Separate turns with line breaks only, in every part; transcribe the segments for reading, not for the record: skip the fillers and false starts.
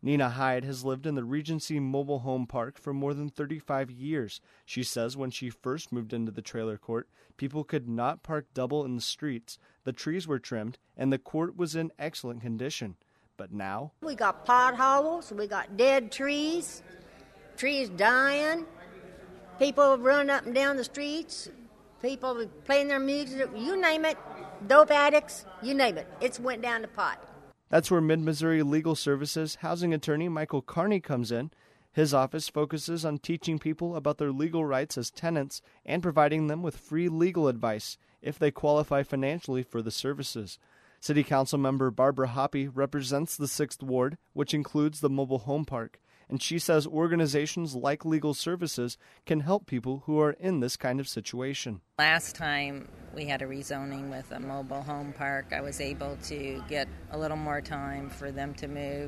Nina Hyde has lived in the Regency Mobile Home Park for more than 35 years. She says when she first moved into the trailer court, people could not park double in the streets, the trees were trimmed, and the court was in excellent condition. But now,
we got potholes, we got dead trees dying, people running up and down the streets, people playing their music, you name it, dope addicts, you name it, it's went down the pot.
That's where Mid-Missouri Legal Services housing attorney Michael Carney comes in. His office focuses on teaching people about their legal rights as tenants and providing them with free legal advice if they qualify financially for the services. City Council member Barbara Hoppe represents the 6th Ward, which includes the mobile home park, and she says organizations like Legal Services can help people who are in this kind of situation.
Last time we had a rezoning with a mobile home park, I was able to get a little more time for them to move,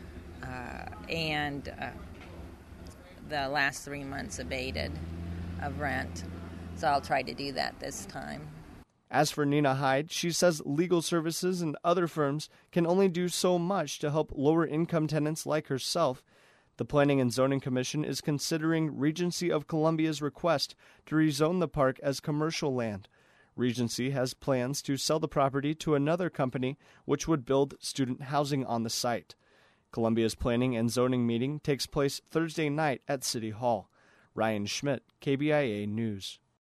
and the last 3 months abated of rent, so I'll try to do that this time.
As for Nina Hyde, she says Legal Services and other firms can only do so much to help lower-income tenants like herself. The Planning and Zoning Commission is considering Regency of Columbia's request to rezone the park as commercial land. Regency has plans to sell the property to another company, which would build student housing on the site. Columbia's Planning and Zoning meeting takes place Thursday night at City Hall. Ryan Schmidt, KBIA News.